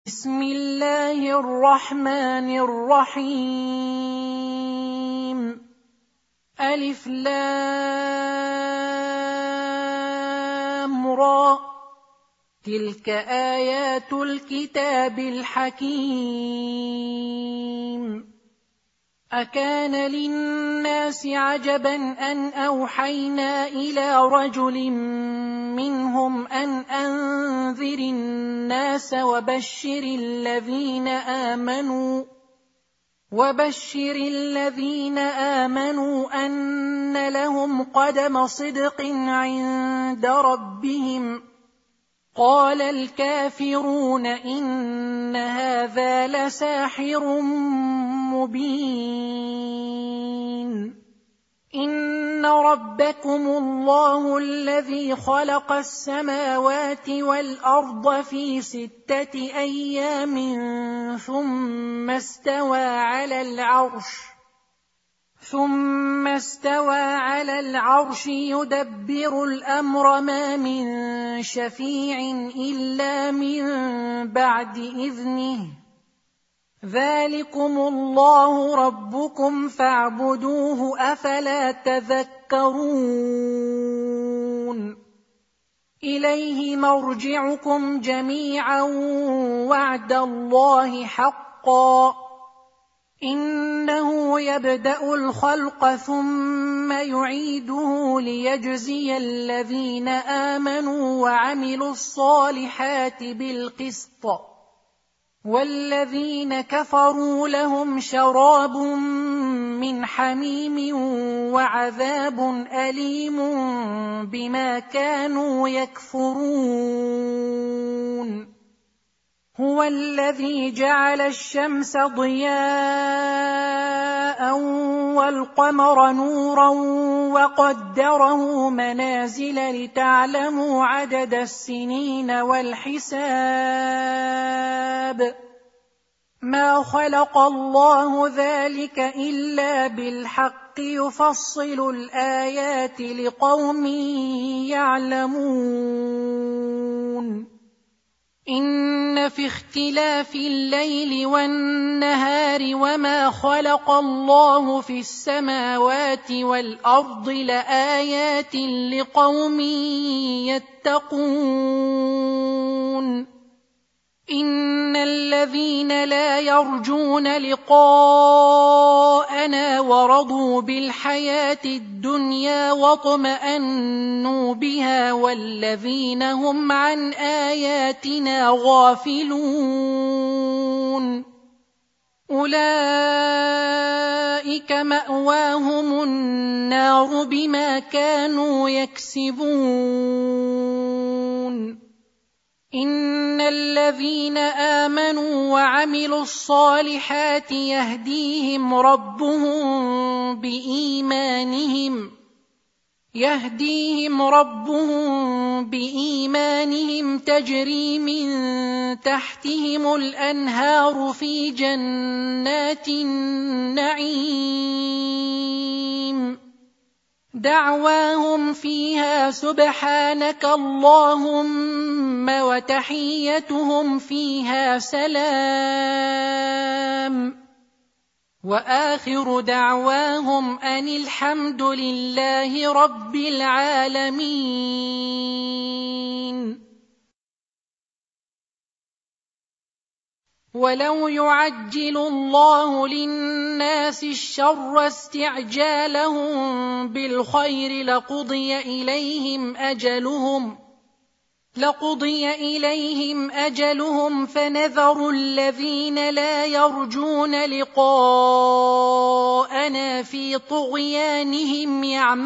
بسم الله الرحمن الرحيم. ألف لام را، تلك آيات الكتاب الحكيم. أكان للناس عجبا أن أوحينا إلى رجل منهم أن أنذر الناس وبشر الذين آمنوا أن لهم قدم صدق عند ربهم. قال الكافرون إن هذا لساحر مبين. إن ربكم الله الذي خلق السماوات والأرض في 6 أيام ثم استوى على العرش يدبر الأمر، ما من شفيع إلا من بعد إذنه. ذلكم الله ربكم فاعبدوه، أفلا تذكرون. إليه مرجعكم جميعا وعد الله حقا، إنه يبدأ الخلق ثم يعيده ليجزي الذين آمنوا وعملوا الصالحات بالقسط، والذين كفروا لهم شراب من حميم وعذاب أليم بما كانوا يكفرون. هو الذي جعل الشمس ضياء والقمر نورا وقدره منازل لتعلموا عدد السنين والحساب. ما خلق الله ذلك إلا بالحق، يفصل الآيات لقوم يعلمون. إن في اختلاف الليل والنهار وما خلق الله في السماوات والأرض لآيات لقوم يتقون. إن الذين لا يرجون لقاءنا ورضوا بالحياة الدنيا واطمأنوا بها والذين هم عن آياتنا غافلون، أولئك مأواهم النار بما كانوا يكسبون. إن الذين آمنوا وعملوا الصالحات يهديهم ربهم بإيمانهم تجري من تحتهم الأنهار في جنات النعيم. دعواهم فيها سبحانك اللهم وتحيتهم فيها سلام، وآخر دعواهم أن الحمد لله رب العالمين. ولو يعجل الله للناس الشر استعجالهم بالخير لقضي إليهم أجلهم فنذر الذين لا يرجون لقاءنا في طغيانهم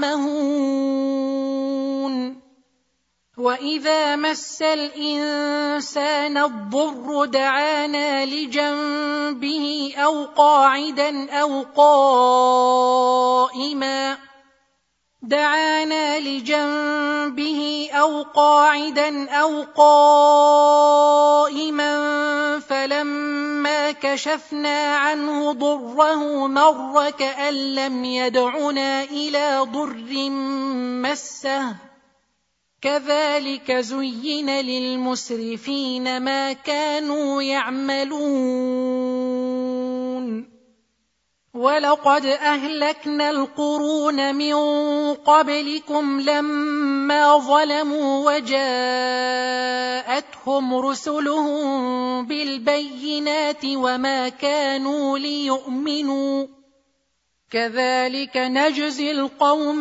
يعمهون. وإذا مس الإنسان الضر دعانا لجنبه أو قاعدا أو قائما فلما كشفنا عنه ضره مر كأن لم يدعنا إلى ضر مسه كذلك زين للمسرفين ما كانوا يعملون ولقد أهلكنا القرون من قبلكم لما ظلموا وجاءتهم رسلهم بالبينات وما كانوا ليؤمنوا كذلك نجزي القوم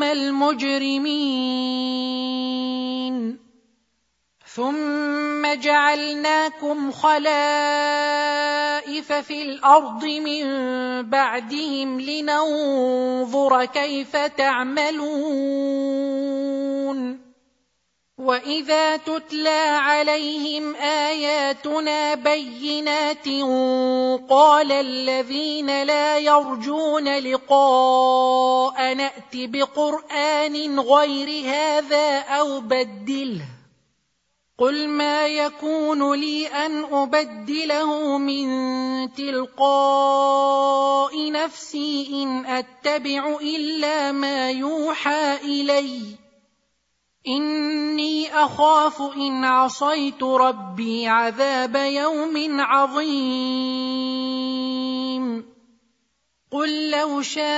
المجرمين ثم جعلناكم خلائف في الأرض من بعدهم لننظر كيف تعملون وإذا تتلى عليهم آياتنا بينات قال الذين لا يرجون لقاء نأت بقرآن غير هذا أو بدله قل ما يكون لي أن أبدله من تلقاء نفسي إن أتبع إلا ما يوحى إلي إني أخاف إن عصيت ربي عذاب يوم عظيم قل لو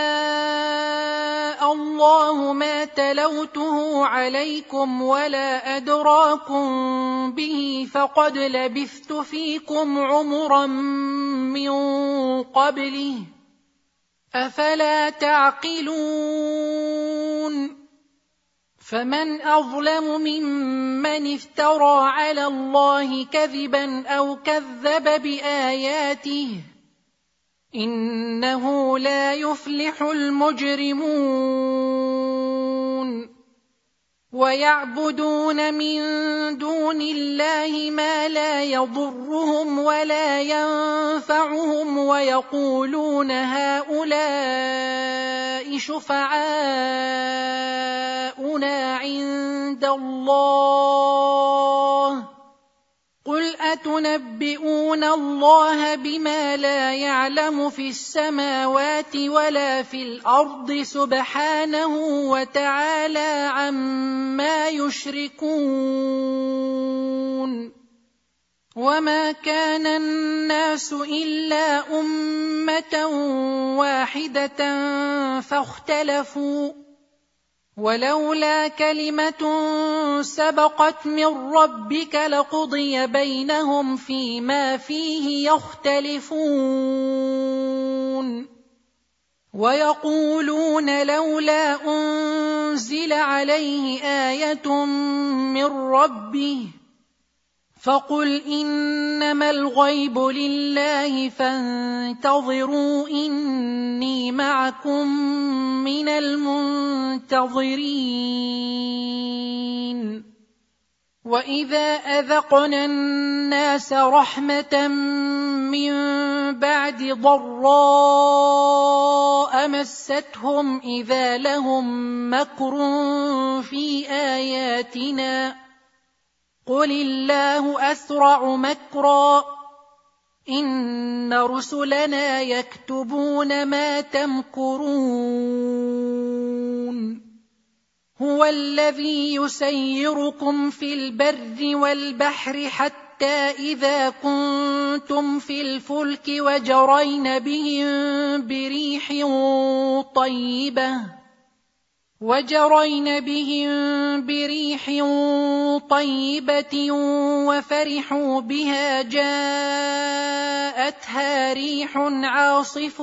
شاء الله ما تلوته عليكم ولا أدراكم به فقد لبثت فيكم عمرا من قبله أفلا تعقلون فمن أظلم ممن افترى على الله كذبا أو كذب بآياته إنه لا يفلح المجرمون ويعبدون من دون الله ما لا يضرهم ولا ينفعهم ويقولون هؤلاء شفعاؤنا عند الله قل أتنبئون الله بما لا يعلم في السماوات ولا في الأرض سبحانه وتعالى عما يشركون وما كان الناس إلا أمة واحدة فاختلفوا ولولا كلمة سبقت من ربك لقضي بينهم فيما فيه يختلفون ويقولون لولا أنزل عليه آية من ربه فقل إنما الغيب لله فانتظروا إني معكم من المنتظرين وإذا أذقنا الناس رحمة من بعد ضراء مستهم إذا لهم مكر في آياتنا قل الله أسرع مكرا إن رسلنا يكتبون ما تمكرون هو الذي يسيركم في البر والبحر حتى إذا كنتم في الفلك وجرين بهم بريح طيبة وفرحوا بها جاءتها ريح عاصف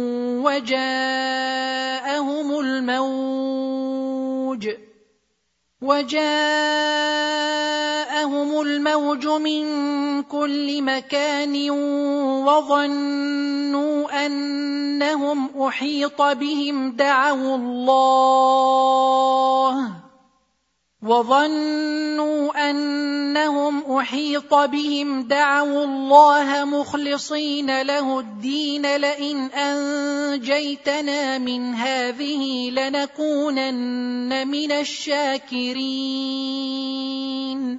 وجاءهم الموج من كل مكان وظنوا أنهم أحيط بهم دعوا الله مخلصين له الدين لئن أنجيتنا من هذه لنكونن من الشاكرين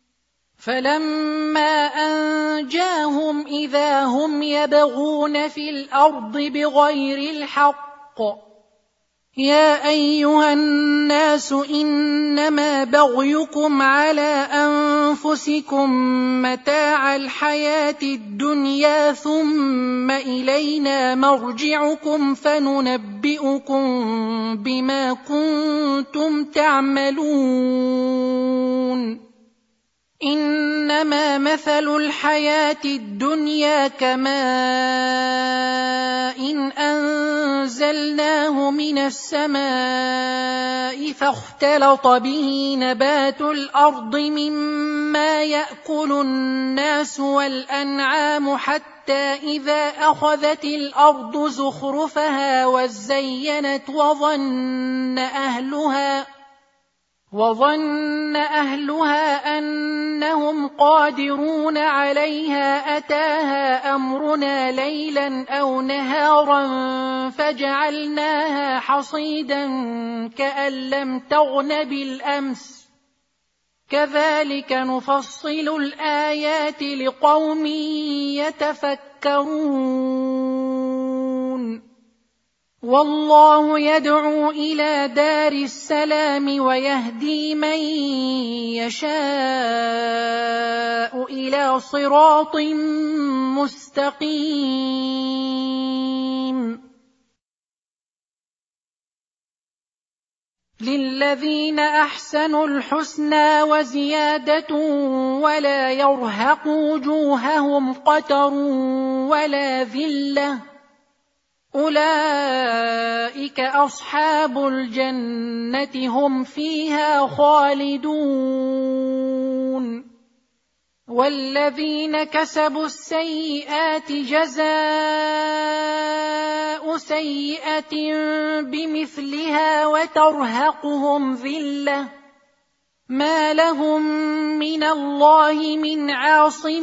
فلما أنجاهم إذا هم يبغون في الأرض بغير الحق يا أيها الناس إنما بغيكم على أنفسكم متاع الحياة الدنيا ثم إلينا مرجعكم فننبئكم بما كنتم تعملون إنما مثل الحياة الدنيا كماء أنزلناه من السماء فاختلط به نبات الأرض مما يأكل الناس والأنعام حتى إذا أخذت الأرض زخرفها وزينت وظن أهلها أنهم قادرون عليها أتاها أمرنا ليلا أو نهارا فجعلناها حصيدا كأن لم تغن بالأمس كذلك نفصل الآيات لقوم يتفكرون والله يدعو إلى دار السلام ويهدي من يشاء إلى صراط مستقيم للذين أحسنوا الحسنى وزيادة ولا يرهق وجوههم قتر ولا ذلة أولئك أصحاب الجنة هم فيها خالدون والذين كسبوا السيئات جزاء سيئة بمثلها وترهقهم ذلة ما لهم من الله من عاصم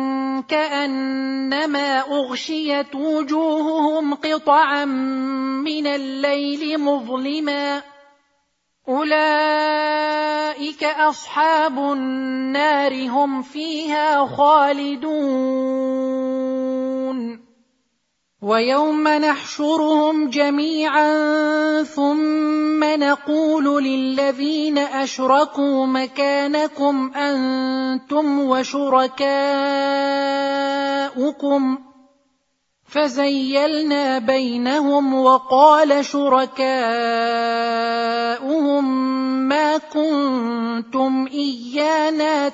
كأنما أغشيت وجوههم قطعا من الليل مظلما أولئك أصحاب النار هم فيها خالدون ويوم نحشرهم جميعا ثم نقول للذين أشركوا مكانكم أنتم وشركاؤكم فزيلنا بينهم وقال شركاؤهم ما كنتم إيانا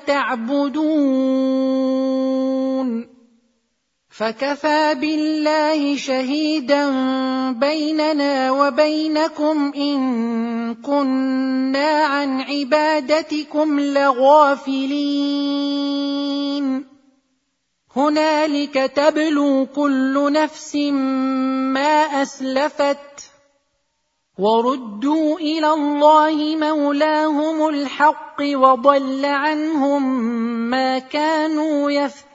تعبدون فكفى بالله شهيدا بيننا وبينكم إن كنا عن عبادتكم لغافلين هنالك تبلو كل نفس ما أسلفت وردوا إلى الله مولاهم الحق وضل عنهم ما كانوا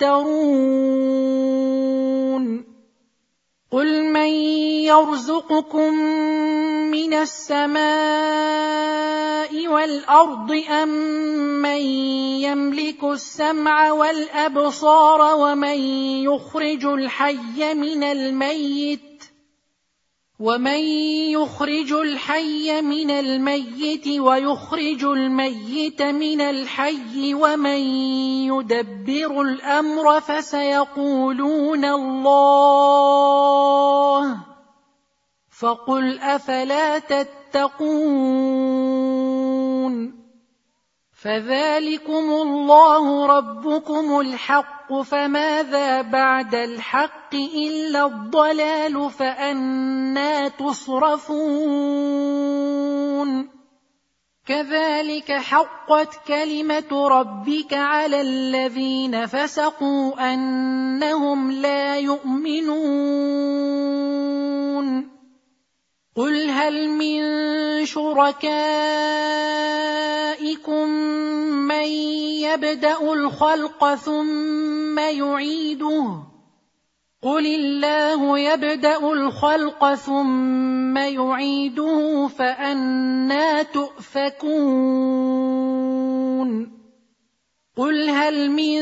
يفترون قل من يرزقكم من السماء والأرض أم من يملك السمع والأبصار ومن يخرج الحي من الميت ويخرج الميت من الحي ومن يدبر الأمر فسيقولون الله فقل أفلا تتقون فذلكم الله ربكم الحق فماذا بعد الحق إلا الضلال فأنى تصرفون كذلك حقت كلمة ربك على الذين فسقوا أنهم لا يؤمنون قل هل من شركائكم من يبدأ الخلق ثم يعيده قل الله يبدأ الخلق ثم يعيده فأنى تؤفكون قل هل من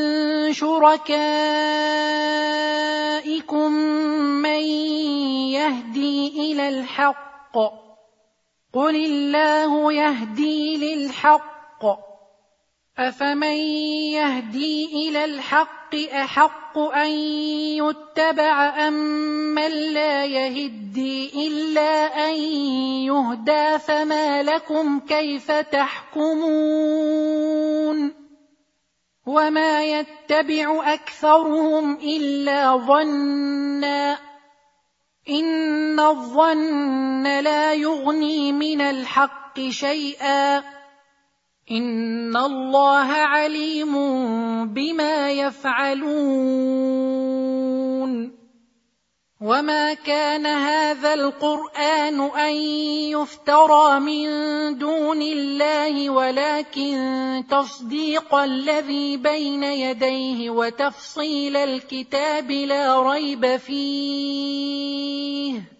شركائكم من يهدي إلى الحق قل الله يهدي للحق أفمن يهدي إلى الحق أحق أن يتبع أمن لا يهدي إلا أن يهدى فما لكم كيف تحكمون وما يتبع أكثرهم إلا ظنا إن الظن لا يغني من الحق شيئا إن الله عليم بما يفعلون وما كان هذا القرآن أن يفترى من دون الله ولكن تصديق الذي بين يديه وتفصيل الكتاب لا ريب فيه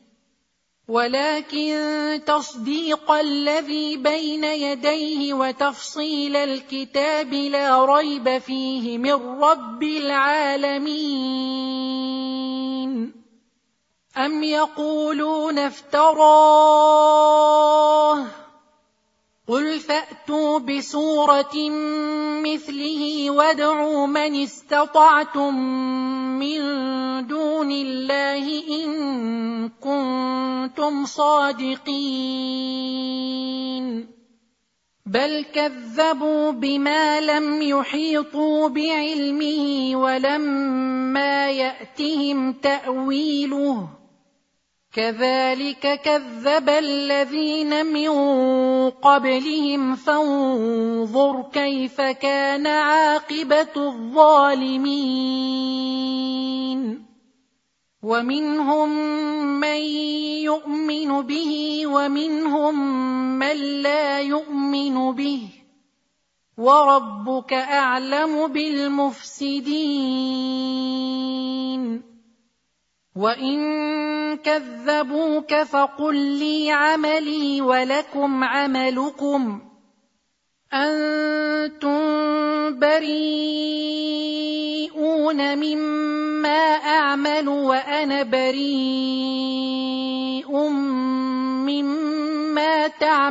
من رب العالمين أم يقولون افتراه قل فأتوا بسورة مثله وادعوا من استطعتم من دون الله إن كنتم صادقين بل كذبوا بما لم يحيطوا بعلمه ولما يأتهم تأويله كذلك كذب الذين من قبلهم فانظر كيف كان عاقبة الظالمين ومنهم من يؤمن به ومنهم من لا يؤمن به وربك أعلم بالمفسدين وإن كذبوك فقل لي عملي ولكم عملكم أنتم بريئون مما أعمل وأنا بريء مما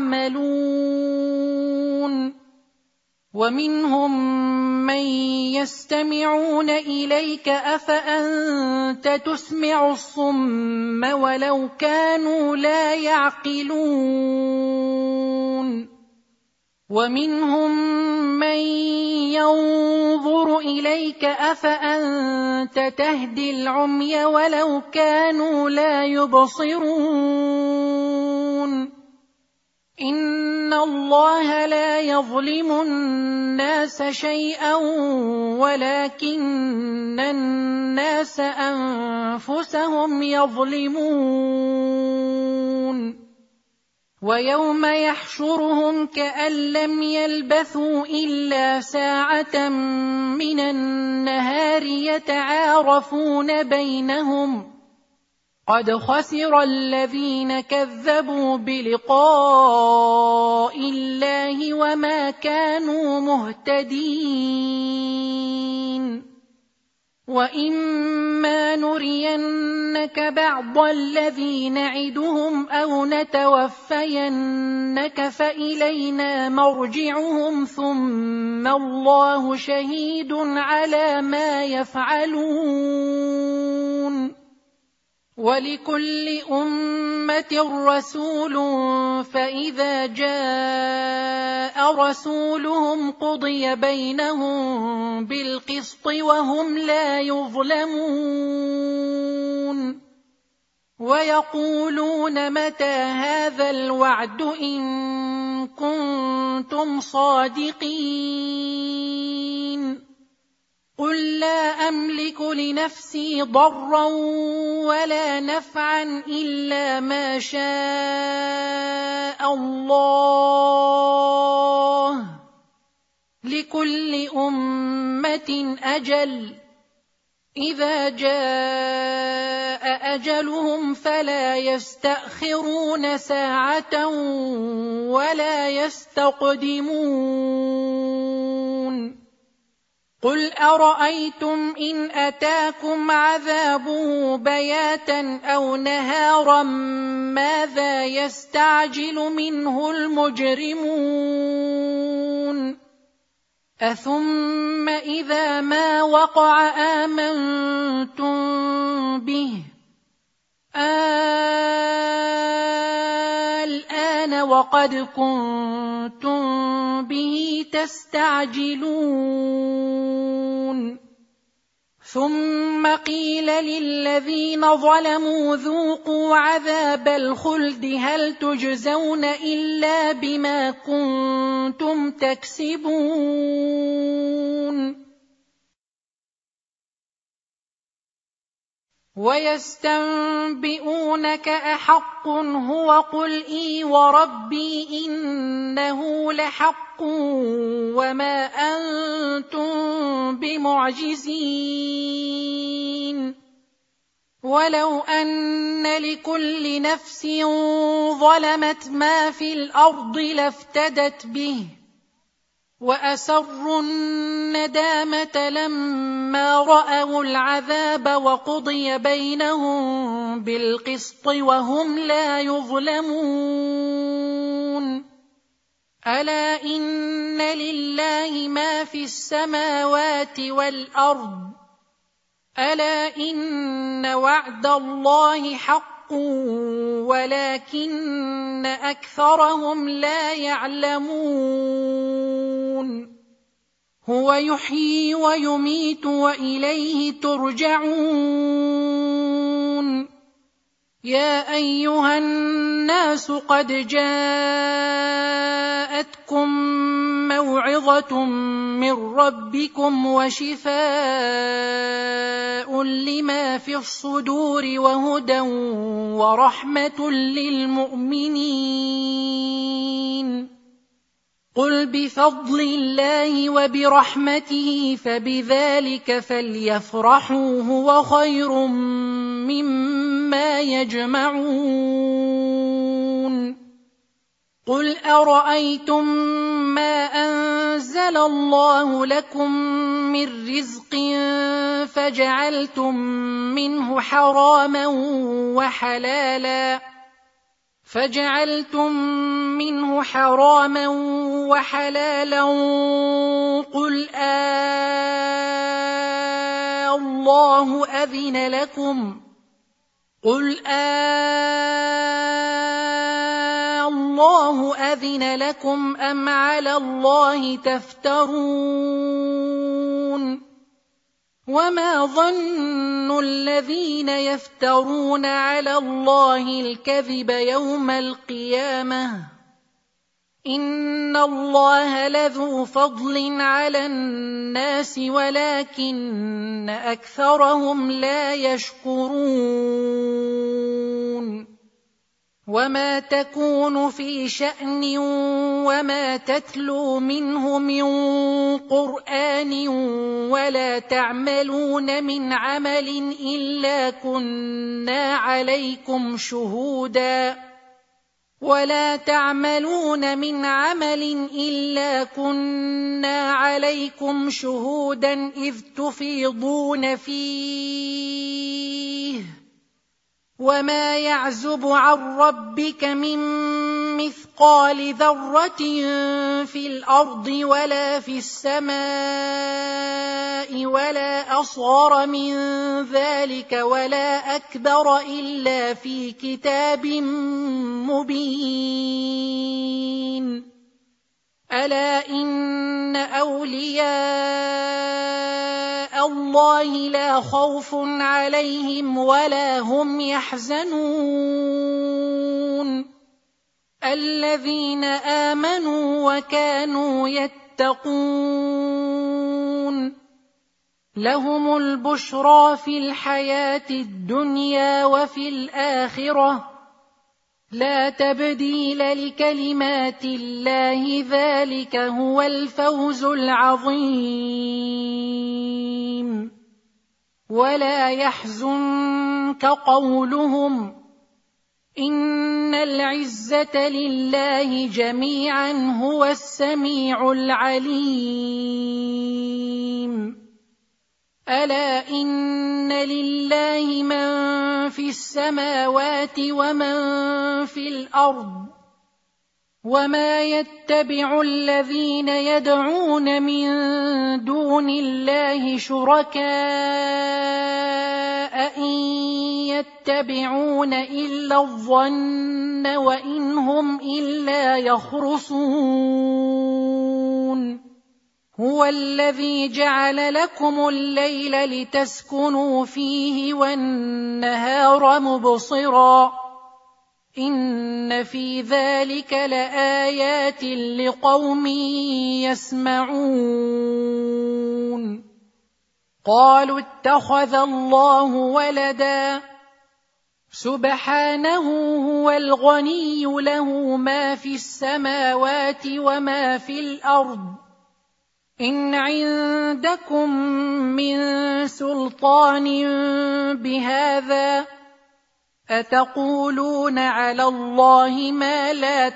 تعملون ومنهم من يستمعون إليك أفأنت تسمع الصم ولو كانوا لا يعقلون ومنهم من ينظر إليك أفأنت تهدي العمي ولو كانوا لا يبصرون إن الله لا يظلم الناس شيئا ولكن الناس أنفسهم يظلمون ويوم يحشرهم كأن لم يلبثوا إلا ساعة من النهار يتعارفون بينهم قد خسر الذين كذبوا بلقاء الله وما كانوا مهتدين وإما نرينك بعض الذي نعدهم أو نتوفينك فإلينا مرجعهم ثم الله شهيد على ما يفعلون ولكل أمة رسول فإذا جاء رسولهم قضي بينهم بالقسط وهم لا يظلمون ويقولون متى هذا الوعد إن كنتم صادقين قل لا أملك لنفسي ضرا ولا نفعا إلا ما شاء الله لكل أمة أجل إذا جاء أجلهم فلا يستأخرون ساعة ولا يستقدمون قل أرأيتم إن أتاكم عذابه بياتا أو نهارا ماذا يستعجل منه المجرمون أثم إذا ما وقع آمنتم به الآن وقد كنتم به تستعجلون ثم قيل للذين ظلموا ذوقوا عذاب الخلد هل تجزون إلا بما كنتم تكسبون ويستنبئونك أحق هو قل إي وربي إنه لحق وما أنتم بمعجزين ولو أن لكل نفس ظلمت ما في الأرض لافتدت به وأسروا الندامة لما رأوا العذاب وقضي بينهم بالقسط وهم لا يظلمون ألا إن لله ما في السماوات والأرض ألا إن وعد الله حق ولكن أكثرهم لا يعلمون هو يحيي ويميت وإليه ترجعون يا أيها الناس قد جاءتكم موعظة من ربكم وشفاء لما في الصدور وهدى ورحمة للمؤمنين قل بفضل الله وبرحمته فبذلك فليفرحوا هو خير مما يجمعون قل أرأيتم ما أنزل الله لكم من رزق فجعلتم منه حراما وحلالا قل الله أذن لكم الله أذن لكم أم على الله تفترون وما ظن الذين يفترون على الله الكذب يوم القيامة إن الله لذو فضل على الناس ولكن أكثرهم لا يشكرون وما تكون في شأن وما تتلو منه من قرآن ولا تعملون من عمل إلا كنا عليكم شهودا إذ تفيضون فيه وما يعزب عن ربك من مثقال ذرة في الأرض ولا في السماء ولا أصغر من ذلك ولا أكبر إلا في كتاب مبين ألا إن أولياء الله لا خوف عليهم ولا هم يحزنون الذين آمنوا وكانوا يتقون لهم البشرى في الحياة الدنيا وفي الآخرة لا تبديل لكلمات الله ذلك هو الفوز العظيم ولا يحزنك قولهم إن العزة لله جميعا هو السميع العليم ألا إن لله من في السماوات ومن في الأرض وما يتبع الذين يدعون من دون الله شركاء إن يتبعون إلا الظن وإن هم إلا يخرصون هو الذي جعل لكم الليل لتسكنوا فيه والنهار مبصرا إن في ذلك لآيات لقوم يسمعون قالوا اتخذ الله ولدا سبحانه هو الغني له ما في السماوات وما في الأرض إن عندكم من سلطان بهذا أتقولون على الله ما لا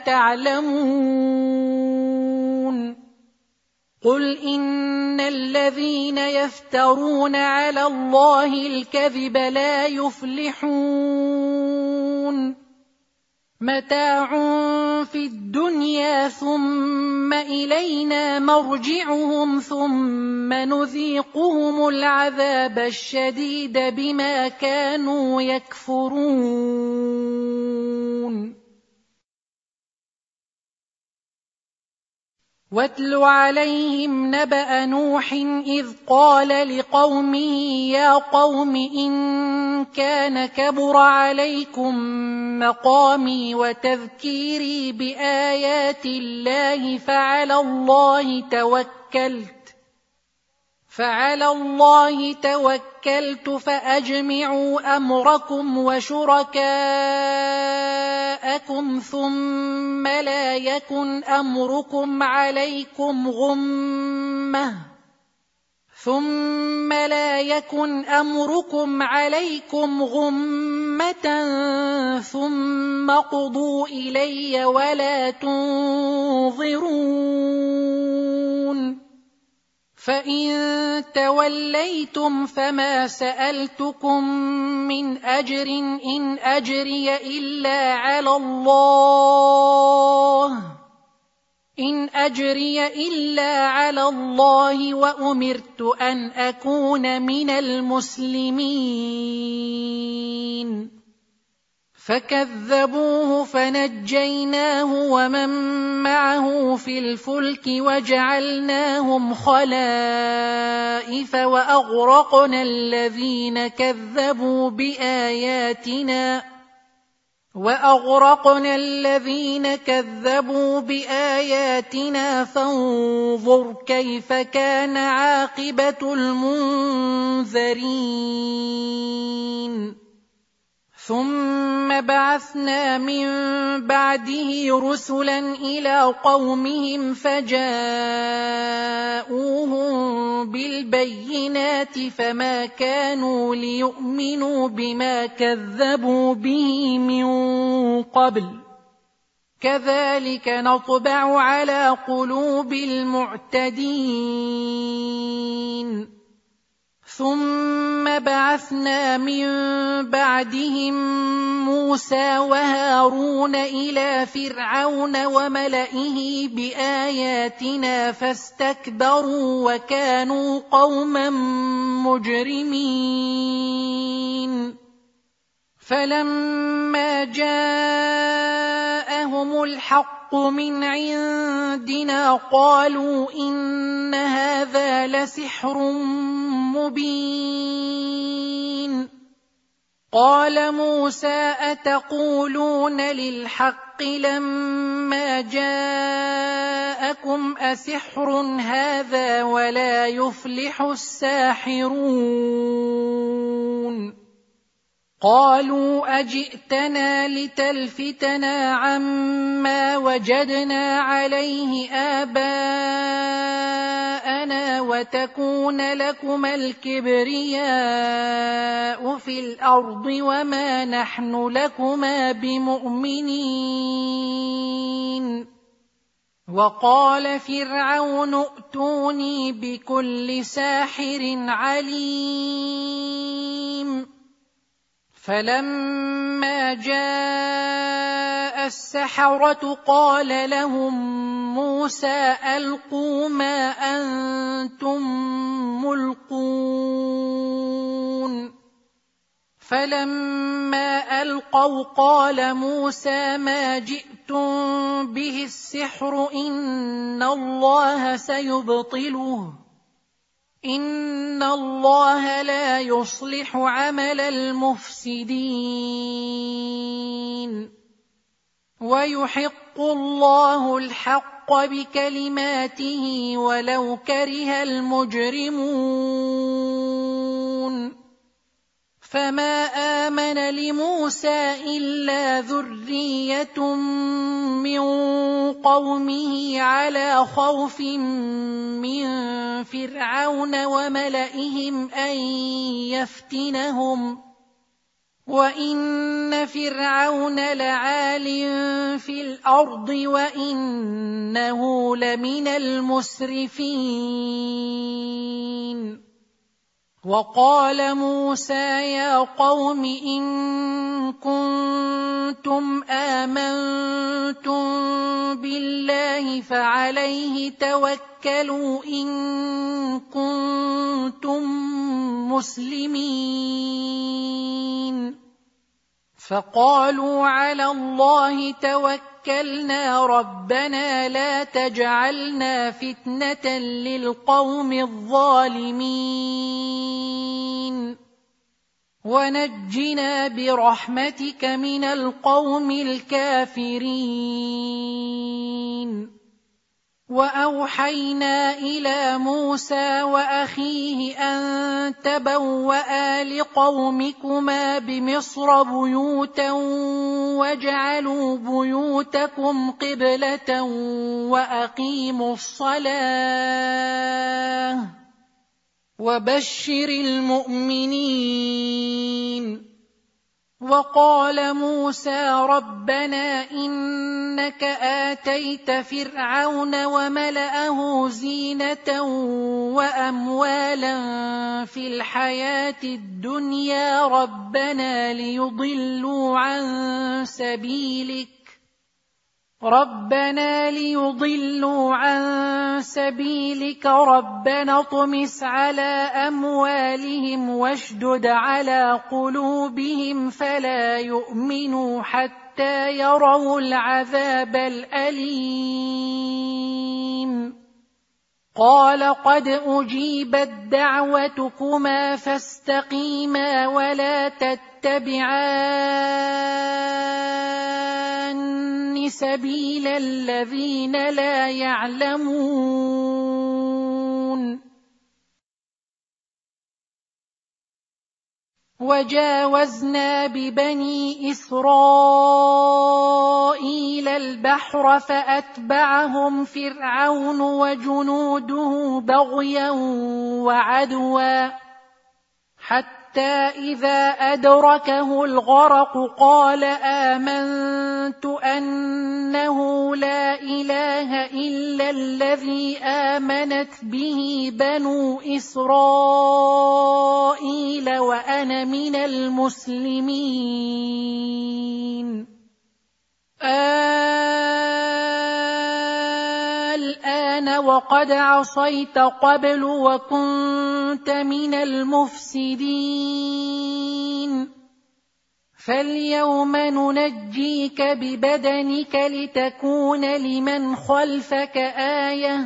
تعلمون قل إن الذين يفترون على الله الكذب لا يفلحون متاع في الدنيا ثم إلينا مرجعهم ثم نذيقهم العذاب الشديد بما كانوا يكفرون واتل عليهم نبأ نوح إذ قال لقومه يا قوم إن كان كبر عليكم مقامي وتذكيري بآيات الله فعلى الله توكلت فأجمعوا أمركم وشركاءكم ثم لا يكن أمركم عليكم غمة ثم قضوا إلي ولا تنظرون فإن توليتم فما سألتكم من أجر إن أجري إلا على الله وأمرت أن أكون من المسلمين فكذبوه فنجيناه ومن معه في الفلك وجعلناهم خلائف وأغرقنا الذين كذبوا بآياتنا فانظر كيف كان عاقبة المنذرين ثم بعثنا من بعده رسلا إلى قومهم فجاءوهم بالبينات فما كانوا ليؤمنوا بما كذبوا به من قبل كذلك نطبع على قلوب المعتدين ثم بعثنا من بعدهم موسى وهارون إلى فرعون وملئه بآياتنا فاستكبروا وكانوا قوما مجرمين فلما جاءهم الحق من عندنا قالوا إن هذا لسحر مبين قال موسى أتقولون للحق لما جاءكم أسحر هذا ولا يفلح الساحرون قالوا أجئتنا لتلفتنا عما وجدنا عليه آباءنا وتكون لكما الكبرياء في الأرض وما نحن لكما بمؤمنين وقال فرعون ائتوني بكل ساحر عليم فلما جاء السحرة قال لهم موسى ألقوا ما أنتم ملقون فلما ألقوا قال موسى ما جئتم به السحر إن الله سيبطله إن الله لا يصلح عمل المفسدين ويحق الله الحق بكلماته ولو كره المجرمون فما آمن لموسى إلا ذرية من قومه على خوف من فرعون وملئهم أن يفتنهم وإن فرعون لعال في الأرض وإنه لمن المسرفين وقال موسى يا قوم إن كنتم آمنتم بالله فعليه توكلوا إن كنتم مسلمين فقالوا على الله توكلنا ربنا لا تجعلنا فتنة للقوم الظالمين ونجنا برحمتك من القوم الكافرين وأوحينا إلى موسى وأخيه أن تبوأ لقومكما بمصر بيوتا واجعلوا بيوتكم قبلة وأقيموا الصلاة وبشر المؤمنين وقال موسى ربنا إنك آتيت فرعون وملأه زينة وأموالا في الحياة الدنيا ربنا ليضلوا عن سبيلك ربنا اطمس على أموالهم واشدد على قلوبهم فلا يؤمنوا حتى يروا العذاب الأليم قال قد أجيبت دعوتكما فاستقيما ولا تتبعان سبيل الذين لا يعلمون وجاوزنا ببني إسرائيل البحر فأتبعهم فرعون وجنوده بغيا وعدوا حتى إذا أدركه الغرق قال آمنت أنه لا إله إلا الذي آمنت به بنو إسرائيل وأنا من المسلمين الآن وقد عصيت قبل وكنت من المفسدين فاليوم ننجيك ببدنك لتكون لمن خلفك آية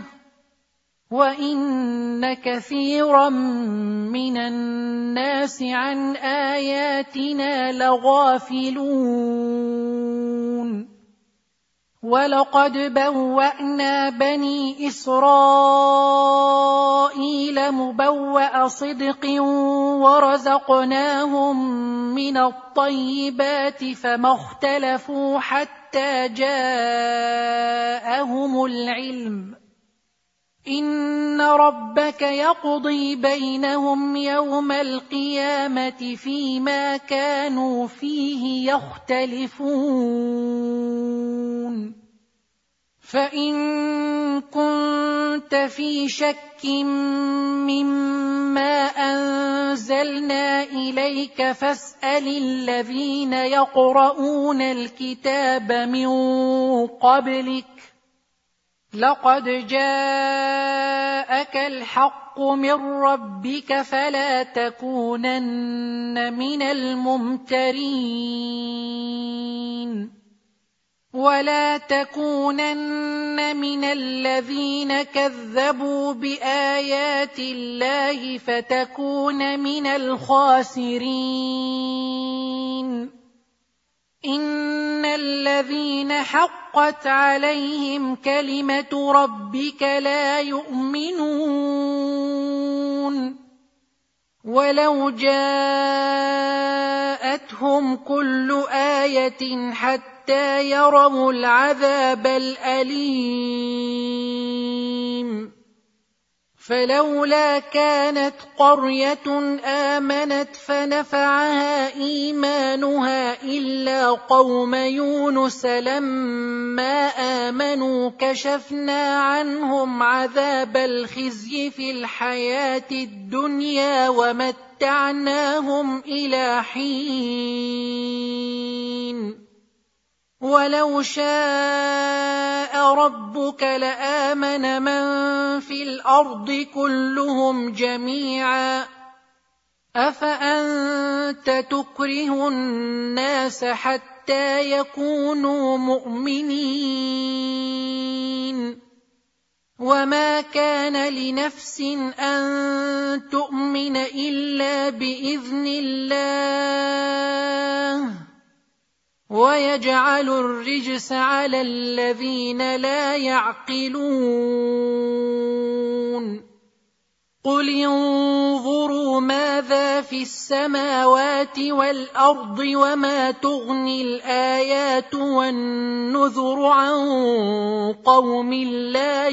وإن كثيرا من الناس عن آياتنا لغافلون ولقد بوأنا بني إسرائيل مبوأ صدق ورزقناهم من الطيبات فما اختلفوا حتى جاءهم العلم إن ربك يقضي بينهم يوم القيامة فيما كانوا فيه يختلفون فإن كنت في شك مما أنزلنا إليك فاسأل الذين يقرؤون الكتاب من قبلك لقد جاءك الحق من ربك فلا تكونن من الممترين ولا تكونن من الذين كذبوا بآيات الله فتكون من الخاسرين إن الذين حقت عليهم كلمة ربك لا يؤمنون ولو جاءتهم كل آية حتى يروا العذاب الأليم فلولا كانت قرية آمنت فنفعها إيمانها إلا قوم يونس لما آمنوا كشفنا عنهم عذاب الخزي في الحياة الدنيا ومتعناهم إلى حين ولو شاء ربك لآمن من في الأرض كلهم جميعا أفأنت تكره الناس حتى يكونوا مؤمنين وما كان لنفس أن تؤمن إلا بإذن الله ويجعل الرجس على الذين لا يعقلون قل انظروا ماذا في السماوات والأرض وما تغني الآيات والنذر عن قوم لا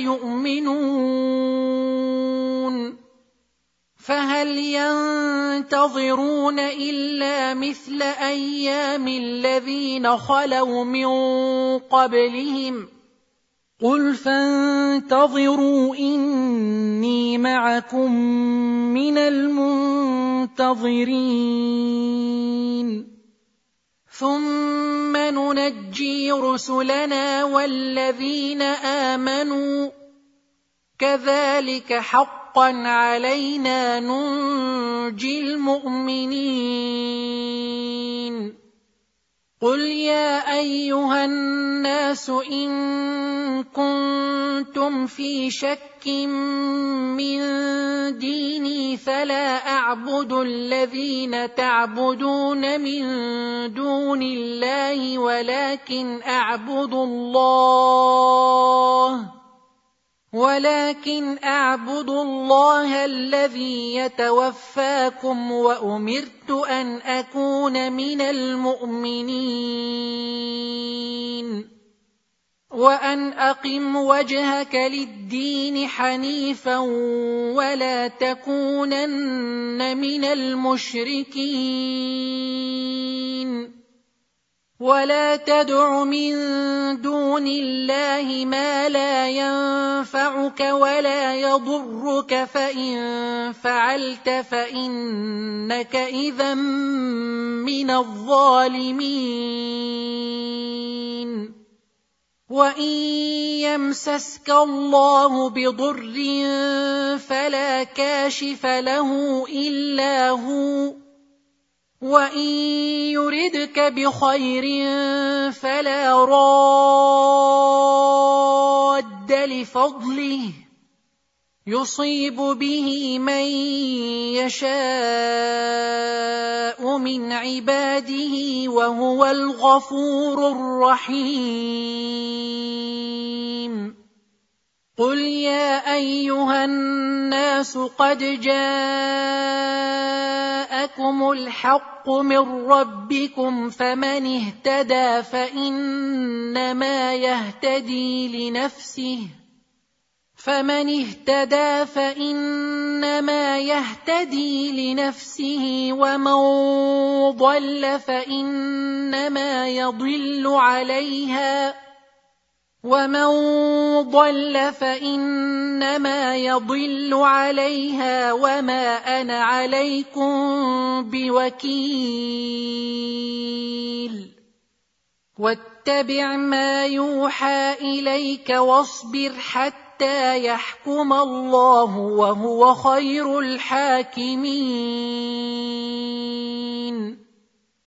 يؤمنون فهل ينتظرون إلا مثل أيام الذين خلوا من قبلهم قل فانتظروا إني معكم من المنتظرين ثم ننجي رسلنا والذين آمنوا كذلك حقا علينا ننجي المؤمنين قل يا أيها الناس إن كنتم في شك من ديني فلا أعبد الذين تعبدون من دون الله ولكن أعبد الله الذي يتوفاكم وأمرت أن أكون من المؤمنين وأن أقم وجهك للدين حنيفا ولا تكونن من المشركين ولا تدع من دون الله ما لا ينفعك ولا يضرك فإن فعلت فإنك إذا من الظالمين وإن يمسسك الله بضر فلا كاشف له إلا هو وإن يردك بخير فلا راد لفضله يصيب به من يشاء من عباده وهو الغفور الرحيم قل يا أيها الناس قد جاءكم الحق من ربكم فمن اهتدى فإنما يهتدي لنفسه ومن ضل فإنما يضل عليها ومن ضل فإنما يضل عليها وما أنا عليكم بوكيل واتبع ما يوحى إليك واصبر حتى يحكم الله وهو خير الحاكمين